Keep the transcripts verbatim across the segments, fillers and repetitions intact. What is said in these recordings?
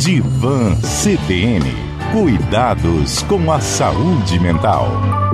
Divan C B N. Cuidados com a saúde mental.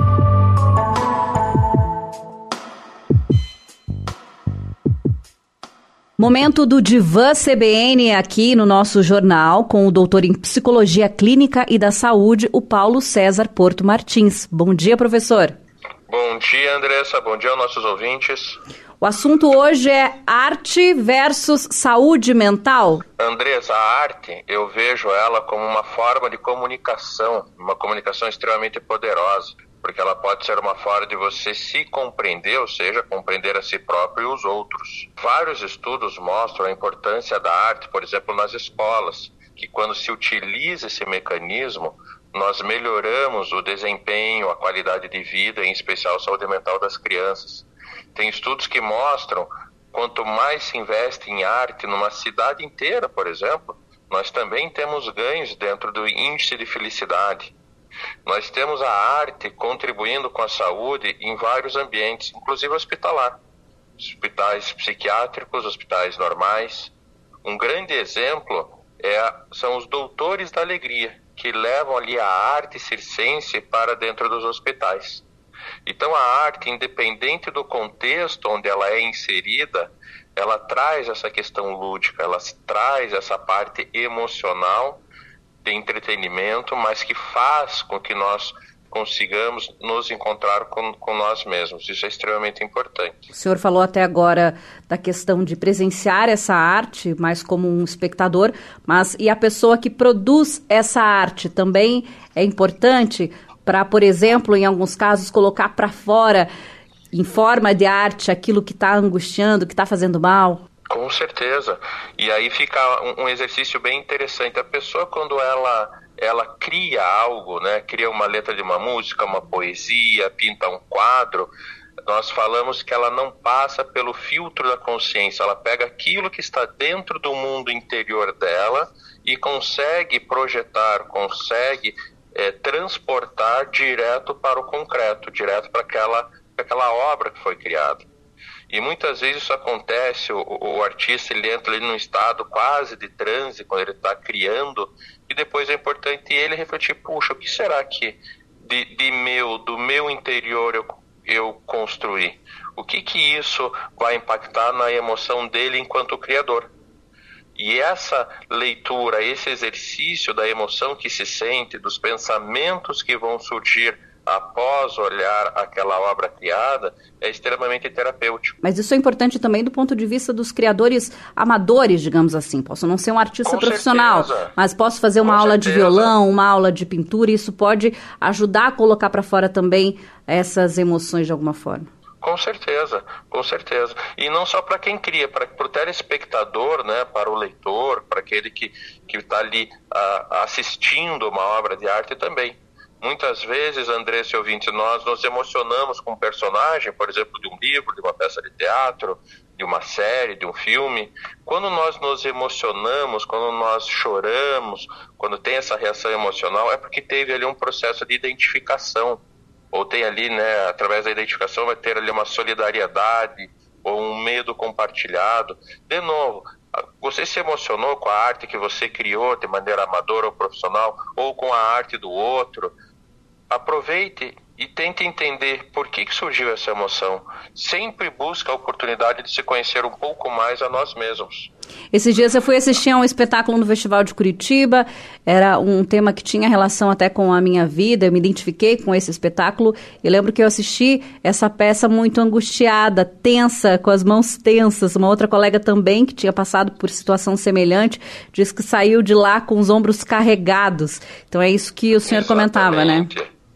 Momento do Divan C B N aqui no nosso jornal com o doutor em Psicologia Clínica e da Saúde, o Paulo César Porto Martins. Bom dia, professor. Bom dia, Andressa. Bom dia aos nossos ouvintes. O assunto hoje é arte versus saúde mental. Andressa, a arte, eu vejo ela como uma forma de comunicação, uma comunicação extremamente poderosa, porque ela pode ser uma forma de você se compreender, ou seja, compreender a si próprio e os outros. Vários estudos mostram a importância da arte, por exemplo, nas escolas, que quando se utiliza esse mecanismo, nós melhoramos o desempenho, a qualidade de vida, em especial a saúde mental das crianças. Tem estudos que mostram, quanto mais se investe em arte numa cidade inteira, por exemplo, nós também temos ganhos dentro do índice de felicidade. Nós temos a arte contribuindo com a saúde em vários ambientes, inclusive hospitalar. Hospitais psiquiátricos, hospitais normais. Um grande exemplo é, são os doutores da alegria, que levam ali a arte circense para dentro dos hospitais. Então a arte, independente do contexto onde ela é inserida, ela traz essa questão lúdica, ela traz essa parte emocional de entretenimento, mas que faz com que nós consigamos nos encontrar com, com nós mesmos. Isso é extremamente importante. O senhor falou até agora da questão de presenciar essa arte, mais como um espectador, mas e a pessoa que produz essa arte também é importante para, por exemplo, em alguns casos, colocar para fora, em forma de arte, aquilo que está angustiando, que está fazendo mal? Com certeza. E aí fica um, um exercício bem interessante. A pessoa, quando ela, ela cria algo, né, cria uma letra de uma música, uma poesia, pinta um quadro, nós falamos que ela não passa pelo filtro da consciência. Ela pega aquilo que está dentro do mundo interior dela e consegue projetar, consegue é, transportar direto para o concreto, direto para aquela, para aquela obra que foi criada. E muitas vezes isso acontece, o, o artista ele entra ali num estado quase de transe quando ele está criando, e depois é importante ele refletir, puxa, o que será que de, de meu, do meu interior eu, eu construí? O que que isso vai impactar na emoção dele enquanto criador? E essa leitura, esse exercício da emoção que se sente, dos pensamentos que vão surgir após olhar aquela obra criada, é extremamente terapêutico. Mas isso é importante também do ponto de vista dos criadores amadores, digamos assim. Posso não ser um artista Com profissional, certeza. mas posso fazer uma Com aula certeza. de violão, uma aula de pintura, e isso pode ajudar a colocar para fora também essas emoções de alguma forma. Com certeza, com certeza. E não só para quem cria, para o telespectador, né, para o leitor, para aquele que que está ali uh, assistindo uma obra de arte também. Muitas vezes, Andressa e ouvinte, nós nos emocionamos com um personagem, por exemplo, de um livro, de uma peça de teatro, de uma série, de um filme. Quando nós nos emocionamos, quando nós choramos, quando tem essa reação emocional, é porque teve ali um processo de identificação. Ou tem ali, né, através da identificação, vai ter ali uma solidariedade ou um medo compartilhado. De novo, você se emocionou com a arte que você criou de maneira amadora ou profissional, ou com a arte do outro? Aproveite e tente entender por que que surgiu essa emoção. Sempre busca a oportunidade de se conhecer um pouco mais a nós mesmos. Esses dias eu fui assistir a um espetáculo no Festival de Curitiba, era um tema que tinha relação até com a minha vida, eu me identifiquei com esse espetáculo, e lembro que eu assisti essa peça muito angustiada, tensa, com as mãos tensas. Uma outra colega também, que tinha passado por situação semelhante, disse que saiu de lá com os ombros carregados. Então é isso que o senhor Exatamente. comentava, né?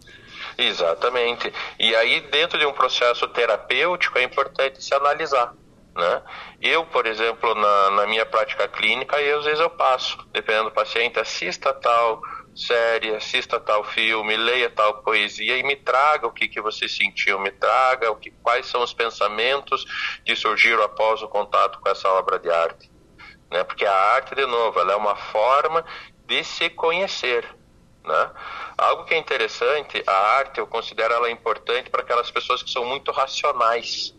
Exatamente. E aí, dentro de um processo terapêutico, é importante se analisar, né? Eu, por exemplo, na, na minha prática clínica, eu, às vezes eu passo, dependendo do paciente, assista tal série, assista tal filme, leia tal poesia e me traga o que, que você sentiu, me traga o que, quais são os pensamentos que surgiram após o contato com essa obra de arte, né? Porque a arte, de novo, ela é uma forma de se conhecer, né? Algo que é interessante, a arte, eu considero ela importante para aquelas pessoas que são muito racionais.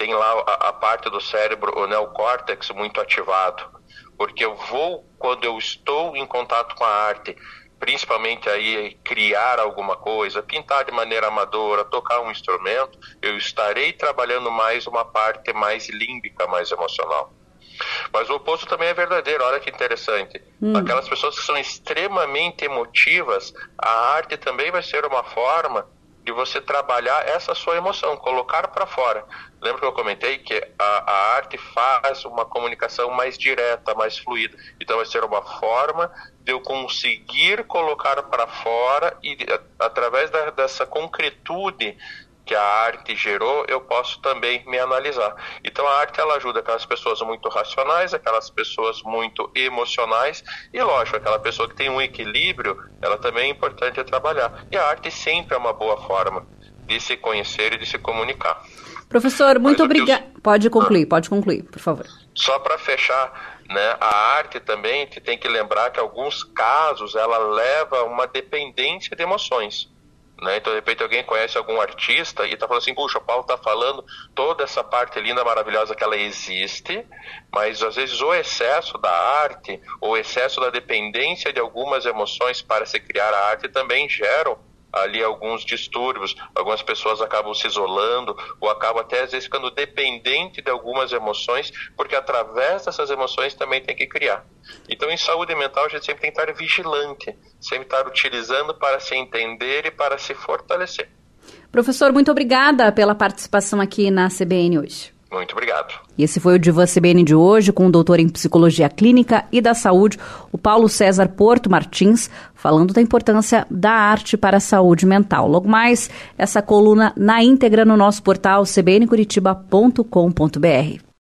tem lá a, a parte do cérebro, o neocórtex, muito ativado. Porque eu vou, quando eu estou em contato com a arte, principalmente aí criar alguma coisa, pintar de maneira amadora, tocar um instrumento, eu estarei trabalhando mais uma parte mais límbica, mais emocional. Mas o oposto também é verdadeiro, olha que interessante. Hum. Aquelas pessoas que são extremamente emotivas, a arte também vai ser uma forma de você trabalhar essa sua emoção, colocar para fora. Lembra que eu comentei que a, a arte faz uma comunicação mais direta, mais fluida. Então vai ser uma forma de eu conseguir colocar para fora e através da, dessa concretude que a arte gerou, eu posso também me analisar. Então a arte, ela ajuda aquelas pessoas muito racionais, aquelas pessoas muito emocionais e, lógico, aquela pessoa que tem um equilíbrio, ela também é importante trabalhar. E a arte sempre é uma boa forma de se conhecer e de se comunicar. Professor, muito obrigada. Eu... Pode concluir, pode concluir, por favor. Só para fechar, né, a arte também tem que lembrar que em alguns casos ela leva a uma dependência de emoções. Né? Então, de repente, alguém conhece algum artista e está falando assim, puxa, o Paulo está falando toda essa parte linda, maravilhosa que ela existe, mas às vezes o excesso da arte, ou o excesso da dependência de algumas emoções para se criar a arte também geram ali alguns distúrbios, algumas pessoas acabam se isolando ou acabam até às vezes ficando dependente de algumas emoções, porque através dessas emoções também tem que criar. Então em saúde mental a gente sempre tem que estar vigilante, sempre estar utilizando para se entender e para se fortalecer. Professor, muito obrigada pela participação aqui na C B N hoje. Muito obrigado. E esse foi o Divan C B N de hoje, com o doutor em Psicologia Clínica e da Saúde, o Paulo César Porto Martins, falando da importância da arte para a saúde mental. Logo mais, essa coluna na íntegra no nosso portal c b n curitiba ponto com ponto b r.